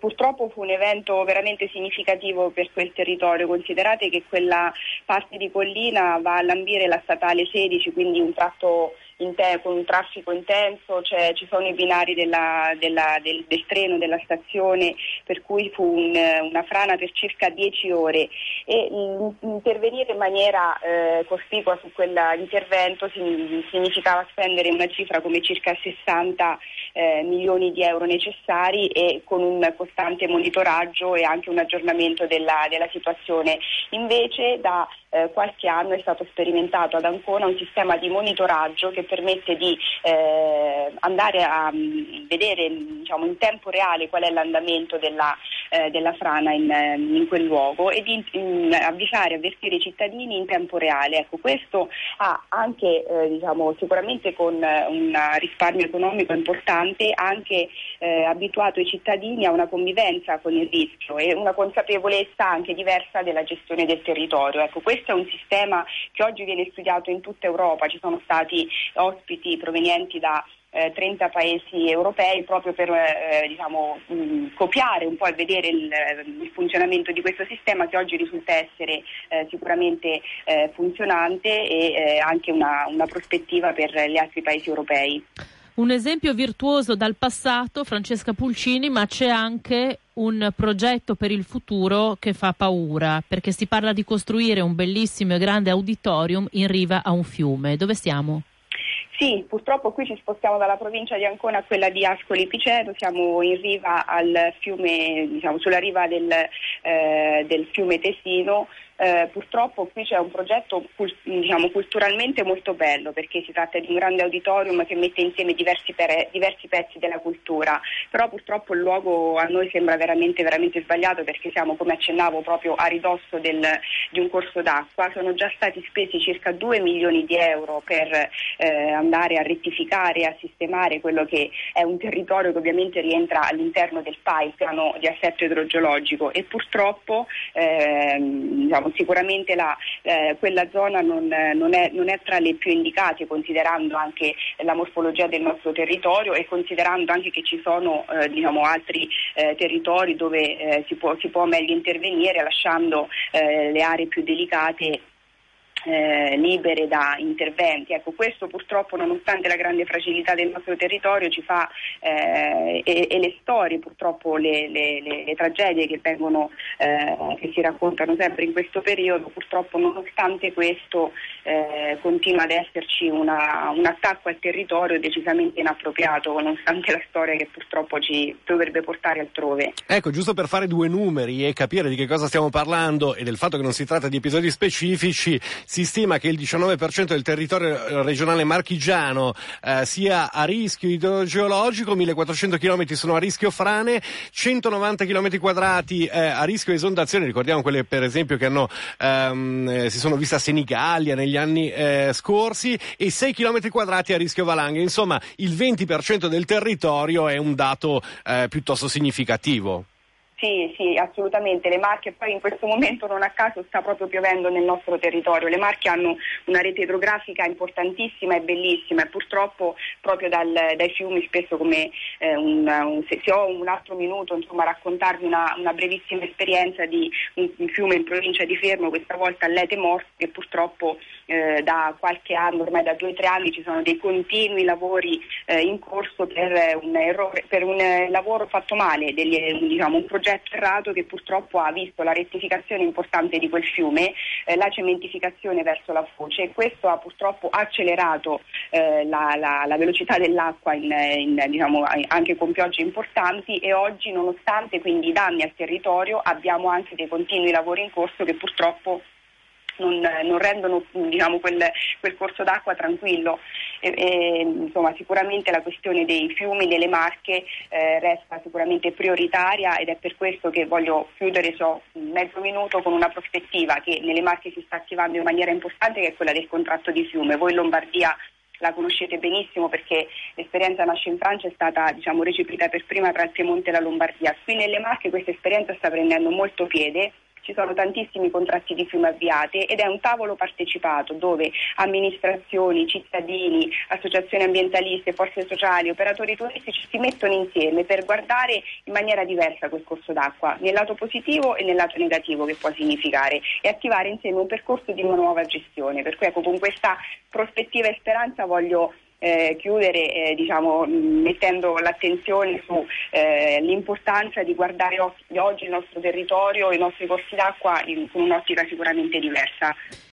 purtroppo fu un evento veramente significativo per quel territorio. Considerate che quella parte di collina va a lambire la statale 16, quindi un tratto con un traffico intenso, ci sono i binari del treno, della stazione, per cui fu una frana per circa 10 ore e intervenire in maniera cospicua su quell'intervento significava spendere una cifra come circa 60 milioni di euro necessari e con un costante monitoraggio e anche un aggiornamento della situazione. Invece da qualche anno è stato sperimentato ad Ancona un sistema di monitoraggio che permette di andare a vedere, diciamo, in tempo reale qual è l'andamento della frana in quel luogo e di avvertire i cittadini in tempo reale. Ecco, questo ha anche sicuramente con un risparmio economico importante anche abituato i cittadini a una convivenza con il rischio e una consapevolezza anche diversa della gestione del territorio. Ecco, questo è un sistema che oggi viene studiato in tutta Europa. Ci sono stati ospiti provenienti da 30 paesi europei proprio per copiare un po' e vedere il funzionamento di questo sistema, che oggi risulta essere sicuramente funzionante e anche una prospettiva per gli altri paesi europei. Un esempio virtuoso dal passato, Francesca Pulcini, ma c'è anche un progetto per il futuro che fa paura, perché si parla di costruire un bellissimo e grande auditorium in riva a un fiume. Dove siamo? Sì, purtroppo qui ci spostiamo dalla provincia di Ancona a quella di Ascoli Piceno, siamo in riva al fiume, sulla riva del fiume Tesino. Purtroppo qui c'è un progetto culturalmente molto bello, perché si tratta di un grande auditorium che mette insieme diversi pezzi della cultura, però purtroppo il luogo a noi sembra veramente sbagliato, perché siamo, come accennavo, proprio a ridosso di un corso d'acqua. Sono già stati spesi circa 2 milioni di euro per andare a rettificare e a sistemare quello che è un territorio che ovviamente rientra all'interno del PAI, il piano di assetto idrogeologico, e purtroppo sicuramente quella zona non è tra le più indicate, considerando anche la morfologia del nostro territorio e considerando anche che ci sono altri territori dove si può meglio intervenire, lasciando le aree più delicate libere da interventi. Ecco, questo purtroppo, nonostante la grande fragilità del nostro territorio, ci fa e le storie, purtroppo le tragedie che che si raccontano sempre in questo periodo, purtroppo nonostante questo continua ad esserci un attacco al territorio decisamente inappropriato, nonostante la storia che purtroppo ci dovrebbe portare altrove. Ecco, giusto per fare due numeri e capire di che cosa stiamo parlando e del fatto che non si tratta di episodi specifici, si stima che il 19% del territorio regionale marchigiano sia a rischio idrogeologico, 1400 km sono a rischio frane, 190 km quadrati a rischio esondazione, ricordiamo quelle per esempio che si sono viste a Senigallia negli anni scorsi, e 6 km quadrati a rischio valanghe. Insomma, il 20% del territorio è un dato piuttosto significativo. Sì, assolutamente. Le Marche poi in questo momento non a caso sta proprio piovendo nel nostro territorio. Le Marche hanno una rete idrografica importantissima e bellissima e purtroppo proprio dai fiumi, spesso come se ho un altro minuto, raccontarvi una brevissima esperienza di un fiume in provincia di Fermo, questa volta Lete Morte, che purtroppo da qualche anno, ormai da 2 o 3 anni, ci sono dei continui lavori in corso per un lavoro fatto male, un progetto errato che purtroppo ha visto la rettificazione importante di quel fiume, la cementificazione verso la foce, e questo ha purtroppo accelerato la velocità dell'acqua anche con piogge importanti, e oggi, nonostante quindi i danni al territorio, abbiamo anche dei continui lavori in corso che purtroppo non rendono quel corso d'acqua tranquillo. Sicuramente la questione dei fiumi, delle Marche resta sicuramente prioritaria, ed è per questo che voglio chiudere mezzo minuto con una prospettiva che nelle Marche si sta attivando in maniera importante, che è quella del contratto di fiume. Voi in Lombardia la conoscete benissimo, perché l'esperienza nasce in Francia, è stata recepita per prima tra il Piemonte e la Lombardia. Qui nelle Marche questa esperienza sta prendendo molto piede ci sono tantissimi contratti di fiume avviati ed è un tavolo partecipato dove amministrazioni, cittadini, associazioni ambientaliste, forze sociali, operatori turistici si mettono insieme per guardare in maniera diversa quel corso d'acqua, nel lato positivo e nel lato negativo che può significare, e attivare insieme un percorso di una nuova gestione. Per cui ecco, con questa prospettiva e speranza voglio chiudere mettendo l'attenzione su l'importanza di guardare oggi il nostro territorio, i nostri corsi d'acqua con un'ottica sicuramente diversa.